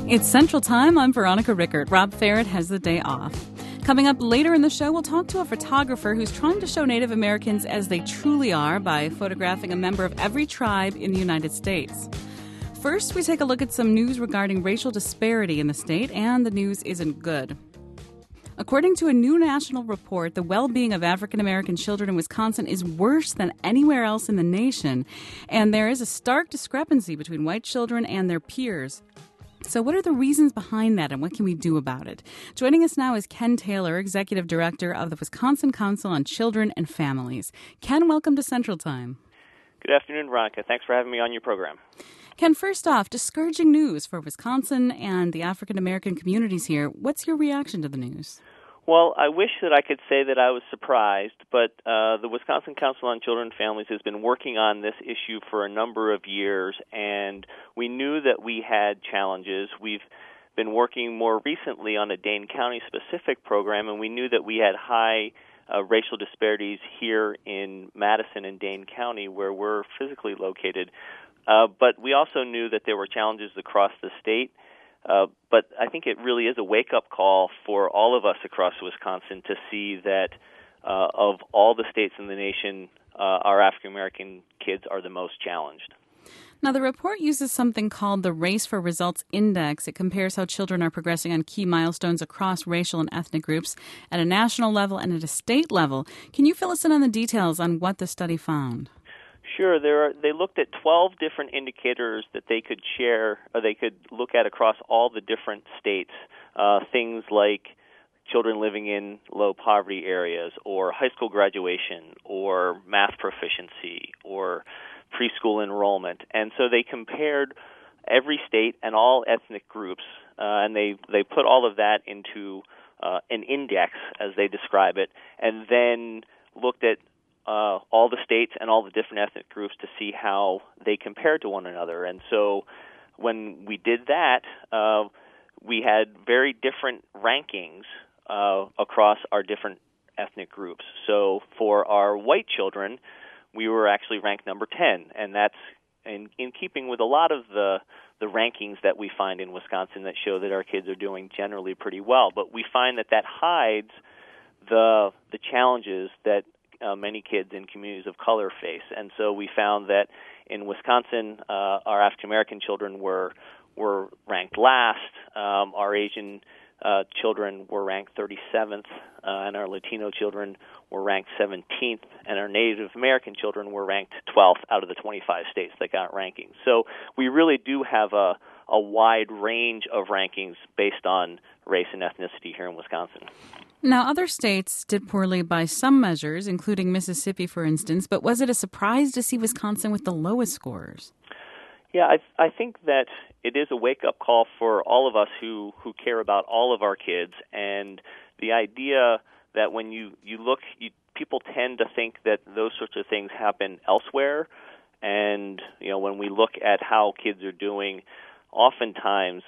It's Central Time. I'm Veronica Rickert. Rob Ferret has the day off. Coming up later in the show, we'll talk to a photographer who's trying to show Native Americans as they truly are by photographing a member of every tribe in the United States. First, we take a look at some news regarding racial disparity in the state, and the news isn't good. According to a new national report, the well-being of African American children in Wisconsin is worse than anywhere else in the nation, and there is a stark discrepancy between white children and their peers. So what are the reasons behind that, and what can we do about it? Joining us now is Ken Taylor, Executive Director of the Wisconsin Council on Children and Families. Ken, welcome to Central Time. Good afternoon, Veronica. Thanks for having me on your program. Ken, first off, discouraging news for Wisconsin and the African American communities here. What's your reaction to the news? Well, I wish that I could say that I was surprised, but the Wisconsin Council on Children and Families has been working on this issue for a number of years, and we knew that we had challenges. We've been working more recently on a Dane County-specific program, and we knew that we had high racial disparities here in Madison and Dane County, where we're physically located. But we also knew that there were challenges across the state. But I think it really is a wake-up call for all of us across Wisconsin to see that of all the states in the nation, our African-American kids are the most challenged. Now, the report uses something called the Race for Results Index. It compares how children are progressing on key milestones across racial and ethnic groups at a national level and at a state level. Can you fill us in on the details on what the study found? Sure. They looked at 12 different indicators that they could share, or they could look at across all the different states. Things like children living in low poverty areas, or high school graduation, or math proficiency, or preschool enrollment. And so they compared every state and all ethnic groups, and they put all of that into an index, as they describe it, and then looked at all the states and all the different ethnic groups to see how they compare to one another. And so when we did that, we had very different rankings across our different ethnic groups. So for our white children, we were actually ranked number 10, and that's in keeping with a lot of the rankings that we find in Wisconsin that show that our kids are doing generally pretty well. But we find that hides the challenges that many kids in communities of color face. And so we found that in Wisconsin, our African-American children were ranked last. Our Asian children were ranked 37th, and our Latino children were ranked 17th, and our Native American children were ranked 12th out of the 25 states that got rankings. So we really do have a wide range of rankings based on race and ethnicity here in Wisconsin. Now, other states did poorly by some measures, including Mississippi, for instance, but was it a surprise to see Wisconsin with the lowest scores? Yeah, I think that it is a wake-up call for all of us who care about all of our kids, and the idea that when you look, people tend to think that those sorts of things happen elsewhere, and when we look at how kids are doing, oftentimes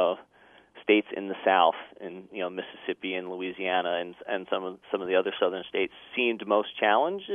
states in the South, in Mississippi and Louisiana and some of the other southern states seemed most challenged,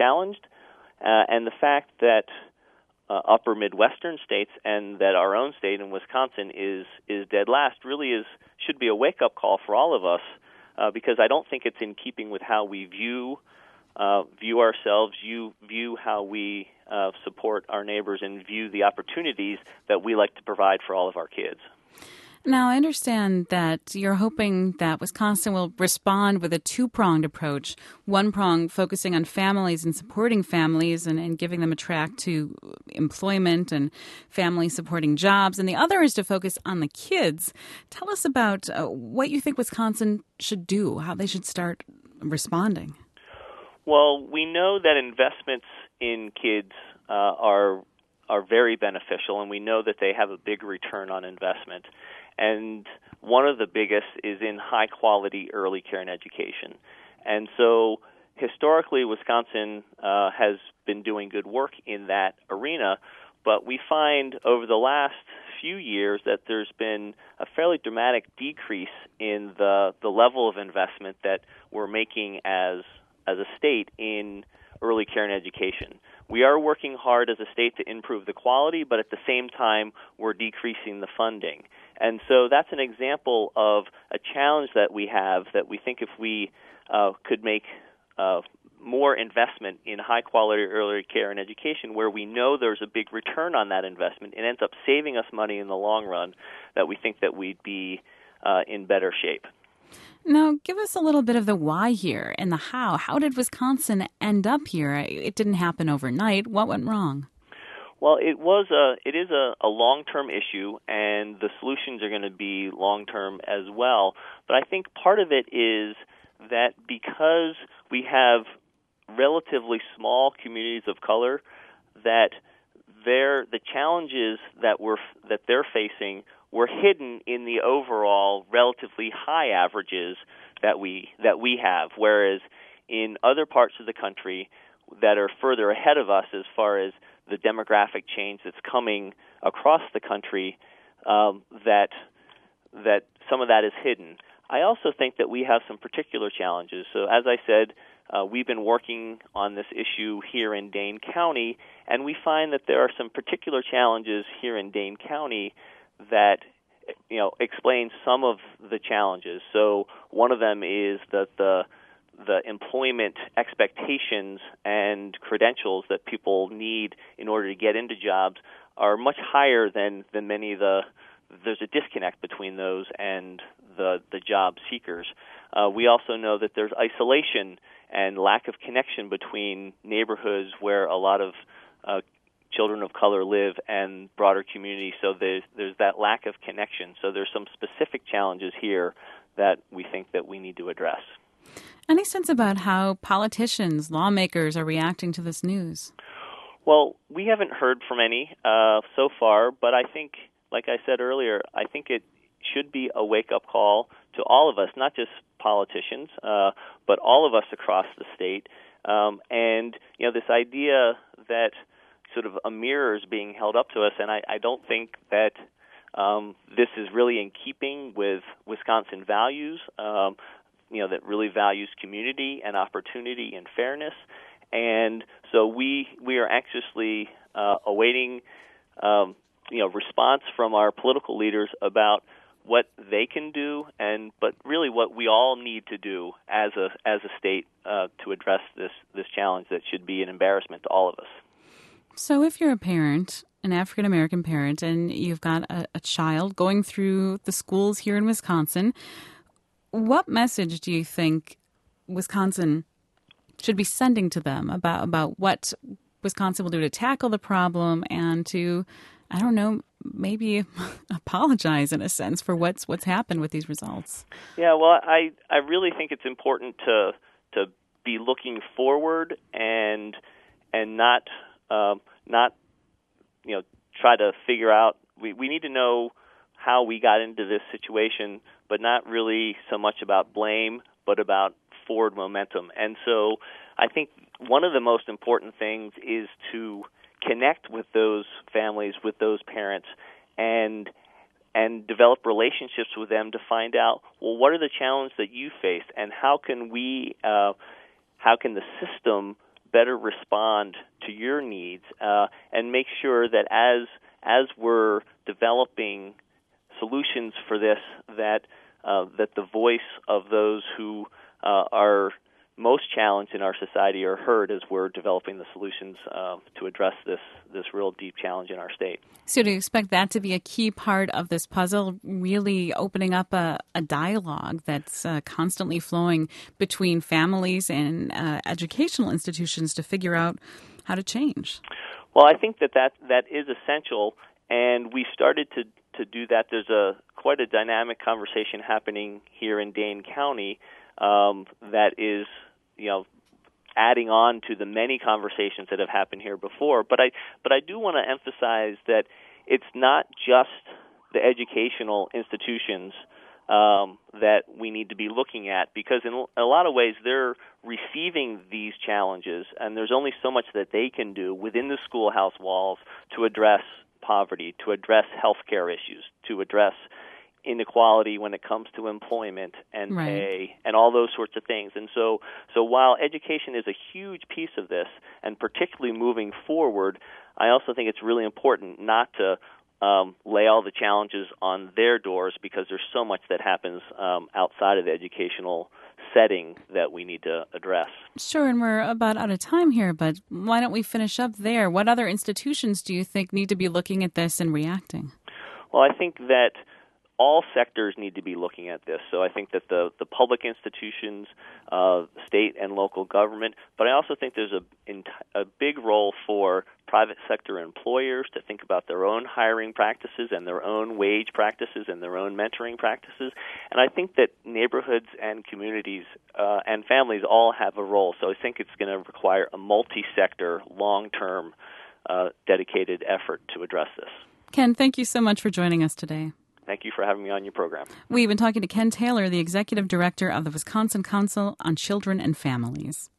and the fact that upper Midwestern states and that our own state in Wisconsin is dead last really should be a wake-up call for all of us, because I don't think it's in keeping with how we view ourselves, view how we support our neighbors, and view the opportunities that we like to provide for all of our kids. Now, I understand that you're hoping that Wisconsin will respond with a two-pronged approach. One prong focusing on families and supporting families and giving them a track to employment and family-supporting jobs, and the other is to focus on the kids. Tell us about what you think Wisconsin should do, how they should start responding. Well, we know that investments in kids are very beneficial, and we know that they have a big return on investment. And one of the biggest is in high-quality early care and education. And so historically, Wisconsin has been doing good work in that arena, but we find over the last few years that there's been a fairly dramatic decrease in the level of investment that we're making as a state in early care and education. We are working hard as a state to improve the quality, but at the same time, we're decreasing the funding. And so that's an example of a challenge that we have that we think if we could make more investment in high-quality early care and education, where we know there's a big return on that investment, it ends up saving us money in the long run, that we think that we'd be in better shape. Now, give us a little bit of the why here and the how. How did Wisconsin end up here? It didn't happen overnight. What went wrong? Well, it is a long-term issue, and the solutions are going to be long-term as well. But I think part of it is that because we have relatively small communities of color, that the challenges that they're facing were hidden in the overall relatively high averages that we have, whereas in other parts of the country that are further ahead of us as far as the demographic change that's coming across the country, that some of that is hidden. I also think that we have some particular challenges. So as I said, we've been working on this issue here in Dane County, and we find that there are some particular challenges here in Dane County that explain some of the challenges. So one of them is that the employment expectations and credentials that people need in order to get into jobs are much higher than many of there's a disconnect between those and the job seekers. We also know that there's isolation and lack of connection between neighborhoods where a lot of children of color live and broader communities, so there's that lack of connection. So there's some specific challenges here that we think that we need to address. Any sense about how politicians, lawmakers are reacting to this news? Well, we haven't heard from any so far, but I think, like I said earlier, I think it should be a wake-up call to all of us, not just politicians, but all of us across the state. And this idea that sort of a mirror is being held up to us, and I don't think that this is really in keeping with Wisconsin values, that really values community and opportunity and fairness. And so we are anxiously awaiting response from our political leaders about what they can do, but really what we all need to do as a state to address this challenge that should be an embarrassment to all of us. So if you're a parent, an African-American parent, and you've got a child going through the schools here in Wisconsin, what message do you think Wisconsin should be sending to them about what Wisconsin will do to tackle the problem and to, I don't know, maybe apologize in a sense for what's happened with these results? Yeah, well, I really think it's important to be looking forward and not try to figure out. We need to know how we got into this situation, but not really so much about blame, but about forward momentum. And so I think one of the most important things is to connect with those families, with those parents, and develop relationships with them to find out, well, what are the challenges that you face, and how can the system better respond to your needs, and make sure that as we're developing solutions for this, that the voice of those who are most challenged in our society are heard as we're developing the solutions to address this real deep challenge in our state. So do you expect that to be a key part of this puzzle, really opening up a dialogue that's constantly flowing between families and educational institutions to figure out how to change? Well, I think that is essential, and we started to do that. There's quite a dynamic conversation happening here in Dane County that is, adding on to the many conversations that have happened here before. But I do want to emphasize that it's not just the educational institutions that we need to be looking at, because in a lot of ways they're receiving these challenges, and there's only so much that they can do within the schoolhouse walls to address poverty, to address healthcare issues, to address inequality when it comes to employment and pay and all those sorts of things. And so while education is a huge piece of this, and particularly moving forward, I also think it's really important not to lay all the challenges on their doors, because there's so much that happens outside of the educational setting that we need to address. Sure, and we're about out of time here, but why don't we finish up there? What other institutions do you think need to be looking at this and reacting? Well, I think that all sectors need to be looking at this. So I think that the public institutions, state and local government, but I also think there's a big role for private sector employers to think about their own hiring practices and their own wage practices and their own mentoring practices. And I think that neighborhoods and communities and families all have a role. So I think it's going to require a multi-sector, long-term, dedicated effort to address this. Ken, thank you so much for joining us today. Thank you for having me on your program. We've been talking to Ken Taylor, the Executive Director of the Wisconsin Council on Children and Families.